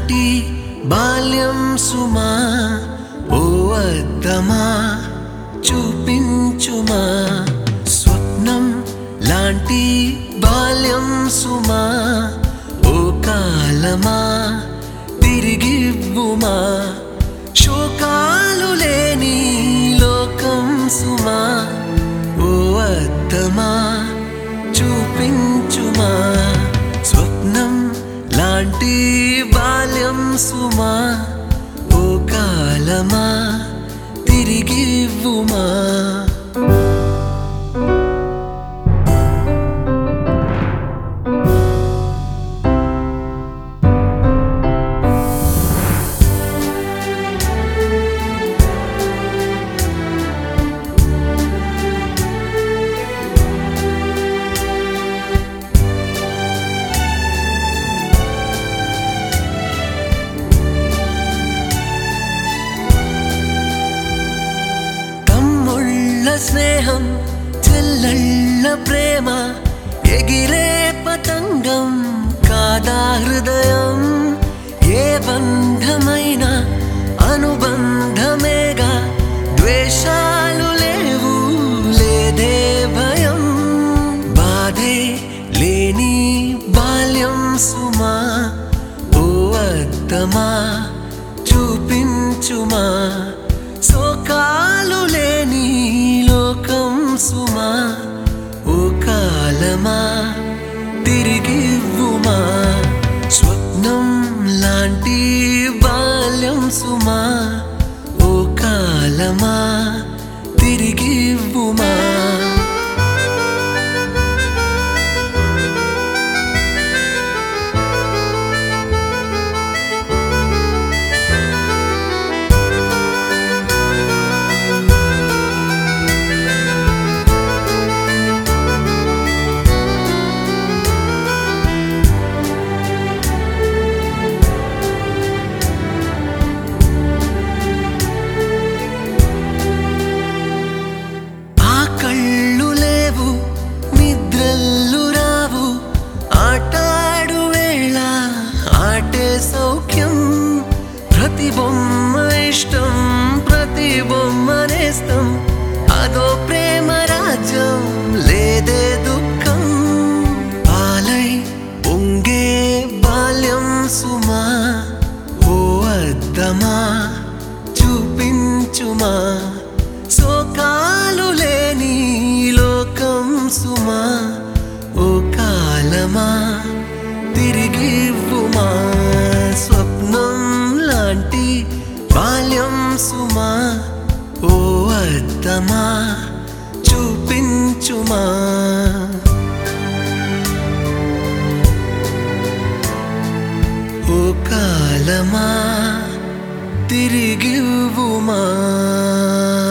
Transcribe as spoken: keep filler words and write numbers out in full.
లాంటి బాల్యం సుమా ఓ అద్దమా చూపించుమా స్వప్నం లాంటి బాల్యం సుమా ఓ కాలమా తిరిగివ్వుమా శోకాలు లేని లోకం సుమా ఓ అద్దమా చూపించుమా స్వప్నం లాంటి బాల్యం సుమా ఓ కాలమా తిరిగివ్వుమా స్నేహం చెల్లెళ్ళ ప్రేమ ఎగిరే పతంగం కాదా హృదయం ఏ బంధమైన అనుబంధమేగా ద్వేషాలు లేవు లేదే భయం బాధే లేని బాల్యం సుమా ఓ అద్దమా చూపించుమా శోకాలు లేని లోకం సుమా ఓ కాలమా తిరిగివ్వుమా స్వప్నం లాంటి బాల్యం సుమా ఓ కాలమా తిరిగివ్వుమా సౌఖ్యం ప్రతి బొమ్మ ఇష్టం ప్రతి బొమ్మ నేస్తం అదో ప్రేమ రాజ్యం లేదే దుఃఖం పాలై పొంగే బాల్యం సుమా ఓ అద్దమా చూపించుమా శోకాలు లేని లోకం సుమా ఓ కాలమా తిరిగివ్వుమా స్వప్నం లాంటి బాల్యం సుమా ఓ అద్దమా చూపించుమా ఓ కాలమా తిరిగివ్వుమా.